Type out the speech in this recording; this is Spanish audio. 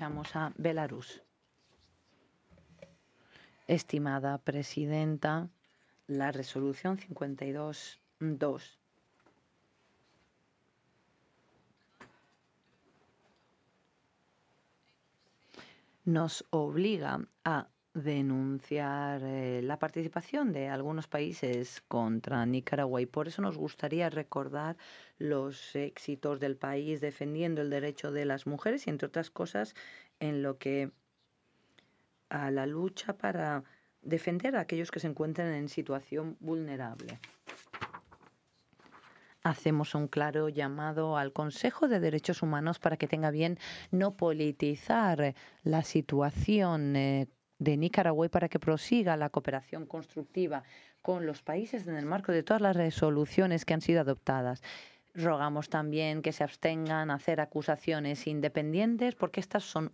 pasamos a Belarus. Estimada presidenta, la resolución 52.2 nos obliga a denunciar la participación de algunos países contra Nicaragua y por eso nos gustaría recordar los éxitos del país defendiendo el derecho de las mujeres y, entre otras cosas, en lo que a la lucha para defender a aquellos que se encuentran en situación vulnerable. Hacemos un claro llamado al Consejo de Derechos Humanos para que tenga bien no politizar la situación de Nicaragua y para que prosiga la cooperación constructiva con los países en el marco de todas las resoluciones que han sido adoptadas. Rogamos también que se abstengan a hacer acusaciones independientes porque estas son